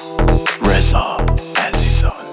Reza Əzizon.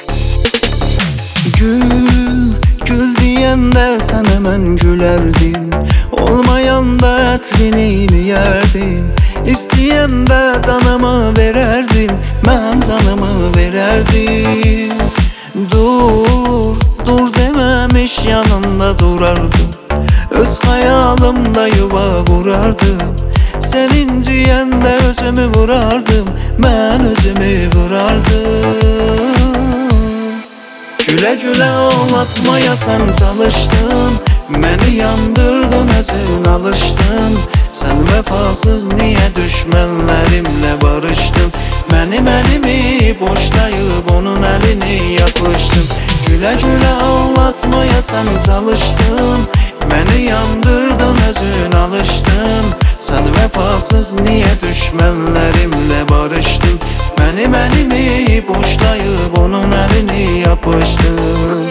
Gül, gül deyəndə sənə mən gülərdim, olmayanda ətrini eləyərdim. İstəyəndə canımı verərdim, mən canımı verərdim. Dur, dur deməmiş yanında durardım, öz xəyalımda yuva qurardım. Sən inciyəndə özümü vurardım, mən özümü vurardım. Gülə-gülə ağlatmaya sən çalışdın, məni yandırdın, özün alışdın. Sən vəfasız niyə düşmənlərimlə barışdın? Mənim əlimi boşlayıb onun əlini yapışdın. Gülə-gülə ağlatmaya sən çalışdın, məni yandırdın, özün alışdın. Sən vəfasız niyə düşmənlərimlə barışdın? Mənim əlimi boşlayıb onun əlini yapışdın.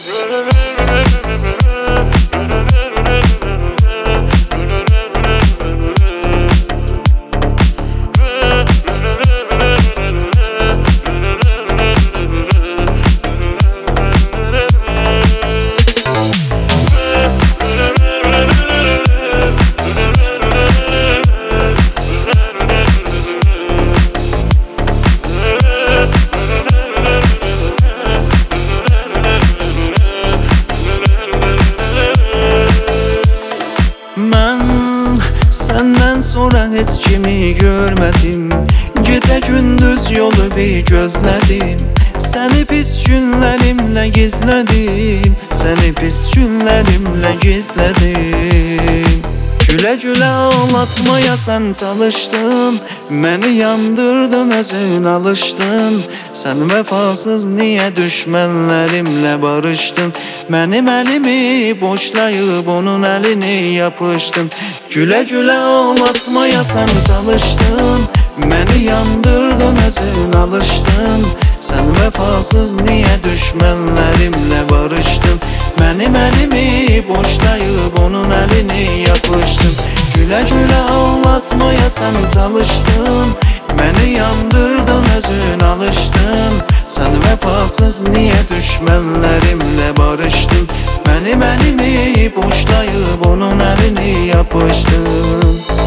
Səndən sonra heç kimi görmədim, gecə gündüz yolu bir gözlədim. Səni pis günlərimlə gizlədim, səni pis günlərimlə gizlədim. Gülə-gülə ağlatmaya sən çalışdın, məni yandırdın, özün alışdın. Sən vəfasız niyə düşmənlərimlə barışdın? Mənim əlimi boşlayıb onun əlini yapışdın. Gülə-gülə ağlatmaya sən çalışdın, məni yandırdın, özün alışdın. Sən vəfasız niyə düşmənlərimlə barışdın? Mənim əlimi boşlayıb onun əlini yapışdın. Gülə-gülə ağlatmaya sən çalışdın, məni yandırdın, özün alışdın. Sən vəfasız niyə düşmənlərimlə barışdın? Mənim əlimi boşlayıb onun əlini yapışdın.